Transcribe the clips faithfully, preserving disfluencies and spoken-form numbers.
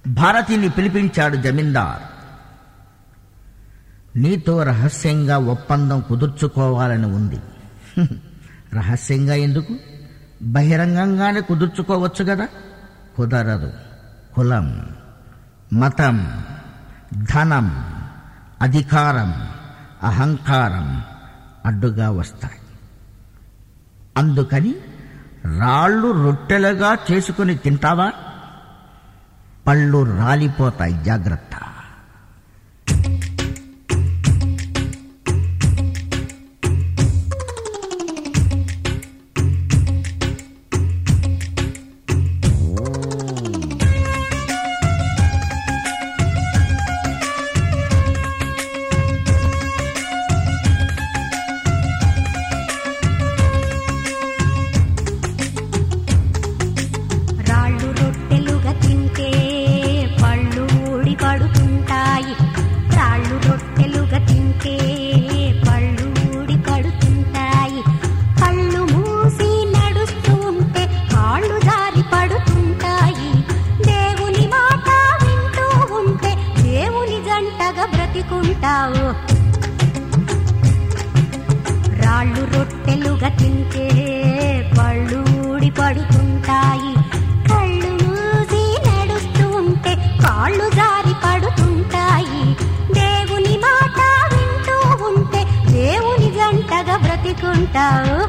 భారతిని పిలిపించాడు జమీందార్. నీతో రహస్యంగా ఒప్పందం కుదుర్చుకోవాలని ఉంది. రహస్యంగా ఎందుకు? బహిరంగంగానే కుదుర్చుకోవచ్చు కదా. కుదరదు. కులం, మతం, ధనం, అధికారం, అహంకారం అడ్డుగా వస్తాయి. అందుకని రాళ్ళు రొట్టెలుగా చేసుకుని తింటావా? పళ్ళు రాలిపోతాయి. జాగ్రత్త. రాళ్ళు రొట్టెలుగా తింటే పళ్ళు ఊడి పడుతుంటాయి. కళ్ళు మూసి నడుస్తూ ఉంటే కాళ్ళు జారి పడుతుంటాయి. దేవుని మాట వింటూ ఉంటే దేవుని జంటగా బ్రతికుంటావు.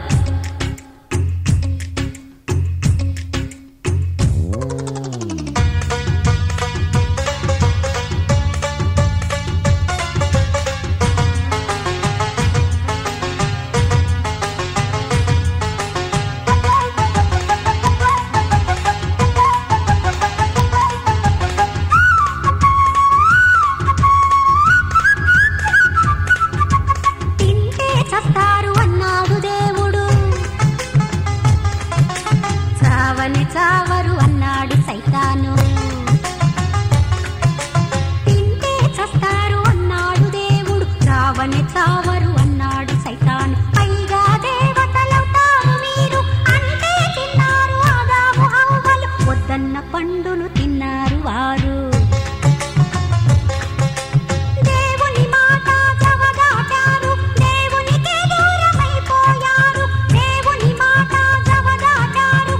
చావరు అన్నాడు సైతాను. తింటే చస్తారు అన్నాడు దేవుడు. చావని చావరు అన్నాడు సైతాను. పైగా దేవతలవుతారు మీరు అంటే తిన్నారు ఆదాము హవ్వలు. వద్దన్న పండును తిన్నారు వారు. దేవుని మాట జవదాటారు, దేవునికే దూరమైపోయారు. దేవుని మాట జవదాటారు,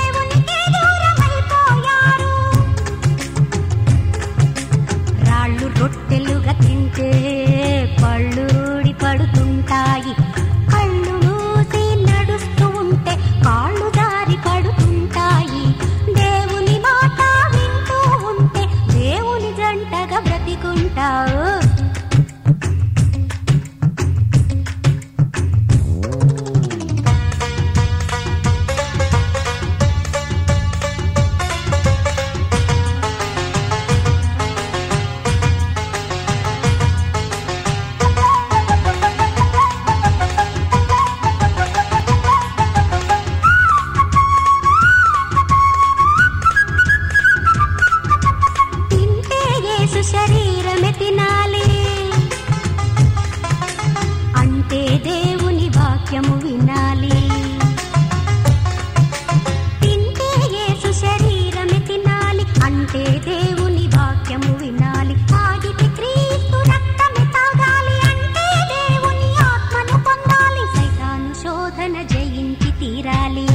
రాళ్ళు రొట్టెలుగా తింటే పళ్ళూడి పడుతుంటాయి. కళ్ళు మూసి నడుస్తూ ఉంటే కాళ్ళు జారి పడుతుంటాయి. దేవుని మాట వింటూ ఉంటే దేవుని జంటగా బ్రతికుంటావు. శరీరమే తినాలి అంటే దేవుని వాక్యము వినాలి. తింటే యేసు శరీరమే తినాలి అంటే దేవుని వాక్యము వినాలి. తాగితే క్రీస్తు రక్తమే తాగాలి అంటే దేవుని ఆత్మను పొందాలి. సైతాను శోధన జయించి తీరాలి.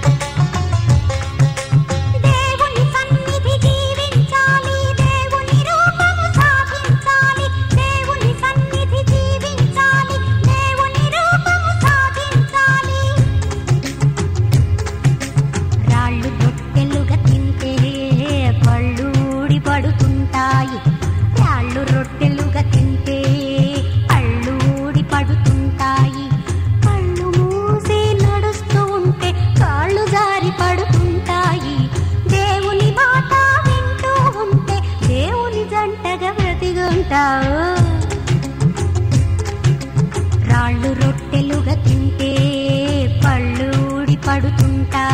పడుతుంటాయి. రాళ్ళు రొట్టెలుగా తింటే పళ్ళు ఊడి పడుతుంటాయి. కళ్ళు మూసి నడుస్తూ ఉంటే కాళ్ళు జారి పడుతుంటాయి. దేవుని మాట వింటూ ఉంటే దేవుని జంటగా బ్రతికుంటావు. రాళ్ళు రొట్టెలుగా తింటే పళ్ళు ఊడి పడుతుంటాయి.